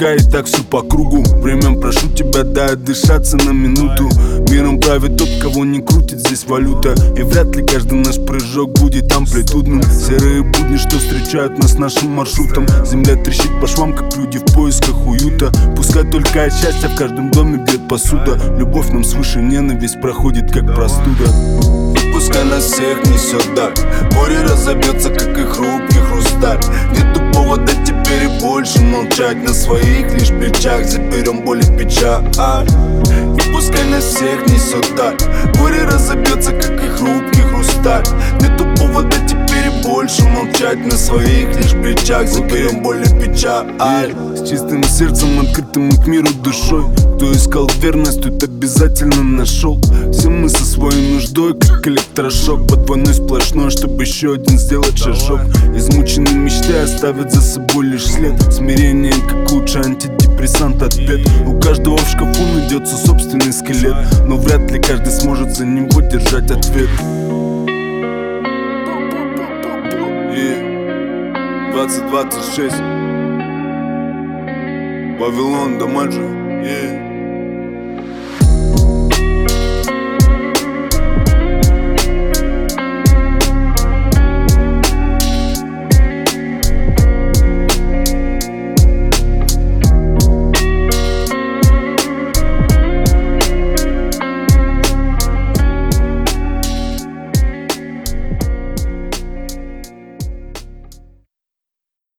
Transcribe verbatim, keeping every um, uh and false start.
Пускай и так все по кругу. Время, прошу тебя, дай отдышаться на минуту. Миром правит тот, кого не крутит здесь валюта. И вряд ли каждый наш прыжок будет амплитудным. Серые будни, что встречают нас нашим маршрутом. Земля трещит по швам, как люди в поисках уюта. Пускай только от счастья в каждом доме бьет посуда. Любовь нам свыше, ненависть проходит как простуда. И пускай нас всех несет даль, горе разобьется, как и хрупкий хрусталь. Нету повода теперь и больше молчать. На своих лишь плечах заберем боль и печаль. И пускай нас всех несет даль, горе разобьется, как и хрупкий хрусталь. Нету повода теперь и больше молчать. На своих лишь плечах заберем боль и печаль. С чистым сердцем, открытым к миру душой. Кто искал верность, тот обязательно нашел. Все мы со своей нуждой, как электрошок. Под войной сплошной, чтобы еще один сделать шажок. Измученные мечты оставят за собой лишь след. Смирение, как лучший антидепрессант, ответ. У каждого в шкафу найдется собственный скелет, но вряд ли каждый сможет за него держать ответ. двадцать двадцать шесть Вавилон, Дамаджо, yeah.